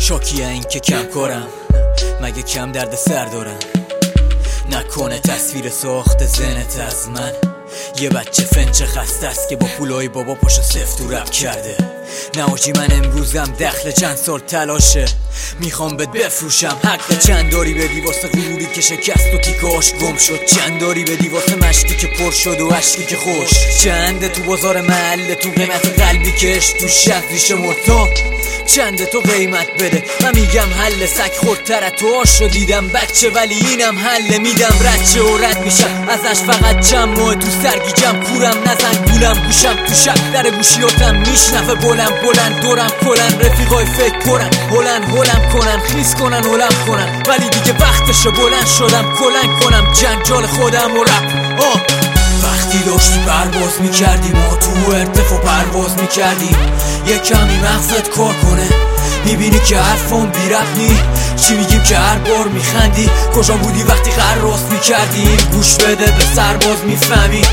شاکیه این که کم کارم، مگه کم درد سر دارم؟ نکنه تصویر ساخت ذهنت از من یه بچه فنچ خسته است که با پولای بابا پاشو سفت و رپ کرده. نه آجی من امروزم دخل چند سال تلاشه، میخوام بهت بفروشم. حق چند داری بدی واسه غروری که شکست و تیکاش گم شد؟ چند داری بدی واسه مشتی که پر شد و عشقی که خوش؟ چنده تو بازار محله تو قیمت قلبی کش تو شب ریشه مرتا؟ چنده تو قیمت بده؟ من میگم حل سگ خودتر تو آشو دیدم بچه، ولی اینم حل میدم رچه و رد میشم ازش. فقط چند ماه تو سرگیجم کورم نزن گولم گوشم تو شب در گوشیاتم میشنفه بلند دورم کلن رفیقای فکر پرن هلم کنن خیس کنن هلم کنن، ولی دیگه وقتشو بلند شدم کلن کنم جنجال خودم و رپ. وقتی داشتی پرواز میکردی ما تو ارتفاع پرواز میکردیم، یه کمی مغزت کار کنه میبینی که حرفم بی ربط نی. چی میگیم که هر بار میخندی؟ کجا بودی وقتی قراص میکردیم؟ گوش بده به سرباز میفهمی،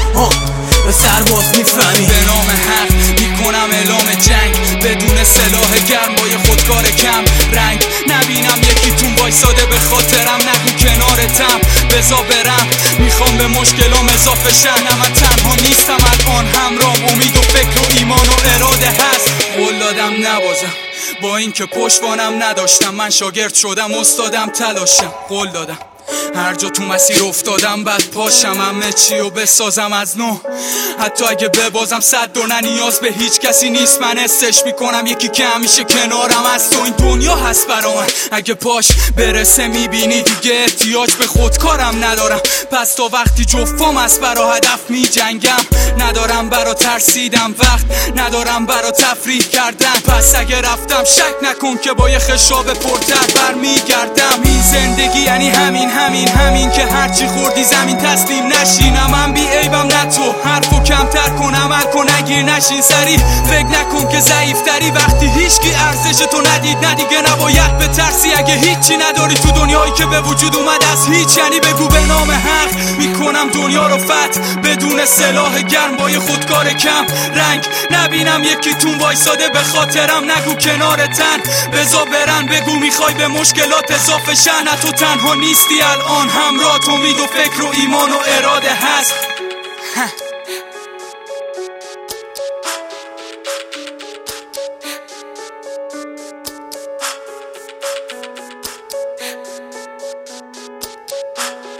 به سرباز میفهمی. به نام حق میکنم اعلام جنگ بدون سلاح گرم با یه خودکار کم رنگ. نبینم یکیتون وایساده به خاطرم، نگو کنارتم بزا برم. میخوام به مشکلام اضافه شن، من تنها نیستم الان، همرام امید و فکر و ایمان و اراده هست. قول دادم نبازم با این که پشتوانم نداشتم، من شاگرد شدم استادم تلاشم. قول دادم هر جا تو مسیر افتادم بعد پاشم همه چی و بسازم از نو. حتی اگه ببازم 100 دور نیاز به هیچ کسی نیست، من استش میکنم یکی که همیشه کنارم از تو این دنیا هست برا من. اگه پاش برسه میبینی دیگه احتیاج به خودکارم ندارم، پس تا وقتی جفام است برا هدف میجنگم. ندارم برا ترسیدم وقت، ندارم برا تفریح کردن، پس اگه رفتم شک نکن که با یه خشاب پرتر برمیگردم. این زندگی یعنی همین که هرچی خوردی زمین تسلیم نشی. نه من بی عیبم نه تو، حرفو کمتر کن عمل کن نگیر نشین سری. فکر نکن که ضعیفتری وقتی هیچکی ارزش تو ندید. نه دیگه نباید به ترسی اگه هیچی نداری تو دنیایی که به وجود اومد از هیچ. یعنی بگو به نام حق میکنم دنیا رو فتح بدون سلاح گرم با یه خودکار کم رنگ. نبینم یکیتون وایساده به خاطرم، نگو کنارتن بزا برن. بگو میخوای به مشکلات اضافه شن، نه تو تنها نیستی الان، همراه امید و فکر و ایمان و اراده هست.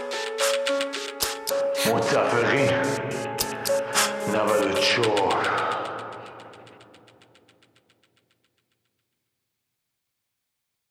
متفقین 94